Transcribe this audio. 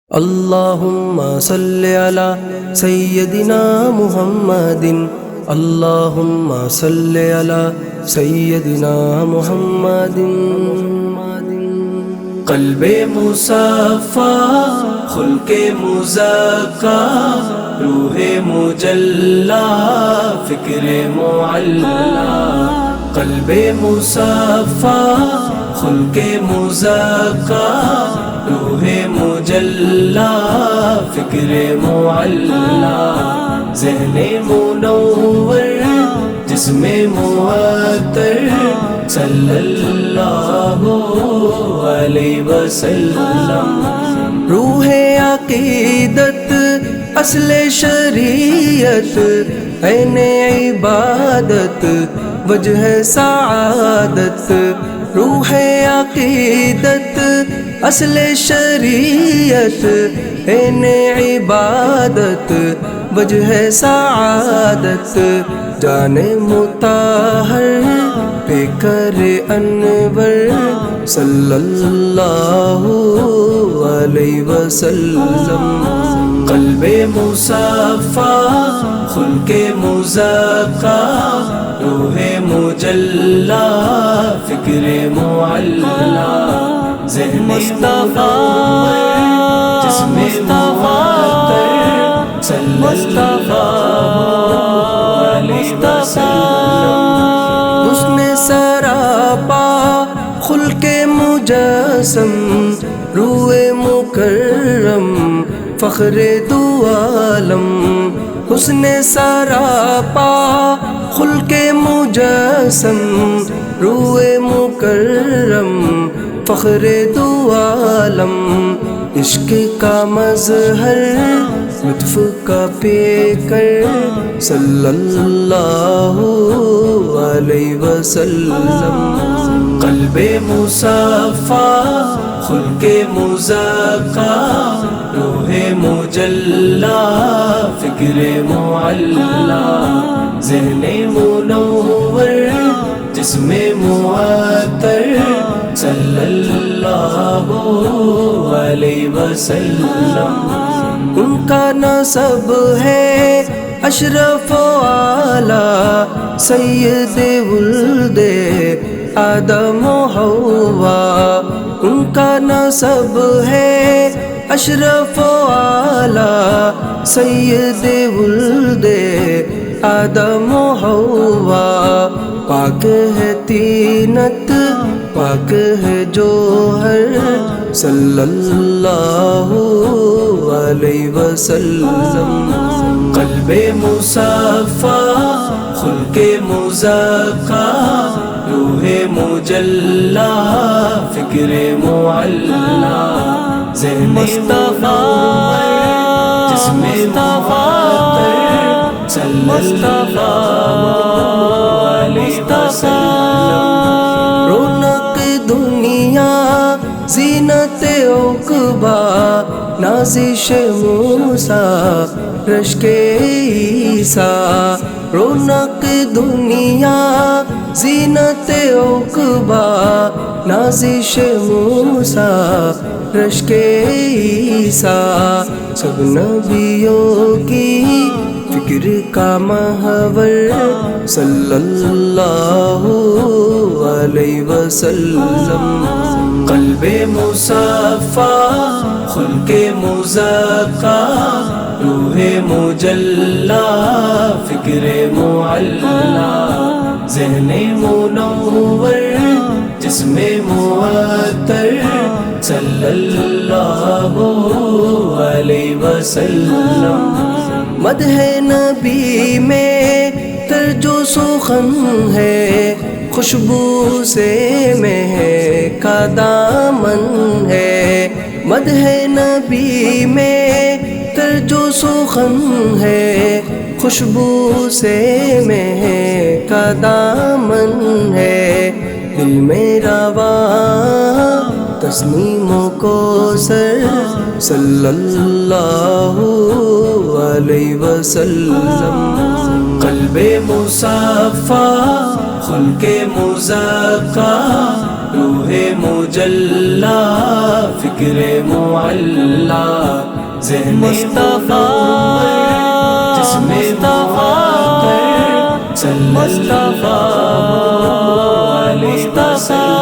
اللہم صلی علی سیدنا محمد، اللہم صلی علی سیدنا محمد۔ قلب مصفا، خلق مزکا، روح مجلا، فکر معلا۔ قلب مصفا، خلق مزکا، روح مجلا، فکر معلا۔ ذہن منور، جسم معطر، صلی اللہ علیہ وسلم۔ روح عقیدت، اصل شریعت، عین عبادت، وجہ سعادت۔ روح عقیدت، اصل شریعت، عین عبادت، وجہ سعادت۔ جان مطہر، پیکر انور، صلی اللہ علیہ وسلم۔ قلب مصفا، خلق مزکا، روح مجلا، فکر معلا۔ ذہن منور، جسم معطر، صلی اللہ علیہ وسلم۔ حسن سراپا، خلق مجسم، روح مکرم، فخر دو عالم۔ حسن سراپا، خلق مجسم، روح مکرم، فخر دو عالم۔ عشق کا مظہر، لطف کا پیکر، صلی اللہ علیہ وسلم۔ قلب مصفا، خلق مزکا، روح مجلا، فکر معلا۔ ذہن منور، جسم معطر، صلی اللہ علیہ وسلم۔ ان کا نسب ہے اشرف و اعلیٰ، سید ولد آدم و حوا۔ ان کا نسب ہے اشرف و اعلیٰ، سید ولد آدم و حوا۔ پاک ہے طینت، پاک ہے جوہر، صلی اللہ علیہ وسلم۔ قلب مصفا، خلق مزکا، روح مجلا، فکر معلا۔ ذہن منور، جسم معطر، صلی اللہ علیہ وسلم۔ رونق دنیا، زینت عقبا، نازش موسیٰ، رشک عیسیٰ۔ رونق دنیا، زینت عقبا، نازش موسیٰ، رشک عیسیٰ۔ سب نبیوں کی فکر کا محور، صلی اللہ علیہ وسلم۔ قلب مصفا، خلق مزکا، روح مجلا، فکر معلا۔ ذہن منور، جسم معطر، صلی اللہ علیہ وسلم۔ مدح نبی میں ترجو سخن ہے، خوشبو سے مہکا دامن ہے۔ مدح نبی میں ترجو سخن ہے، خوشبو سے مہکا دامن ہے۔ دل میں رواں تسنیم و کوثر، صلی اللہ علیہ وسلم۔ قلب مصفا، خلق مزکا، روح مجلا، فکر معلا۔ مصطفیٰ جس میں مصطفیٰ صلی اللہ علیہ وسلم